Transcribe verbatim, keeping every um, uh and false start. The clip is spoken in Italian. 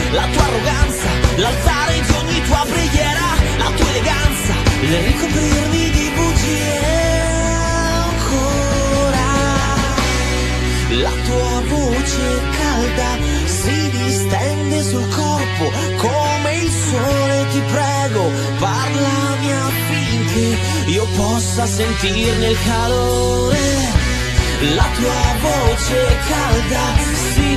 la tua arroganza, l'altare di ogni tua preghiera, la tua eleganza, il ricoprirmi di bugie. Ancora la tua voce calda si distende sul corpo come il sole. Ti prego, parlami affinché io possa sentirne il calore. La tua voce calda si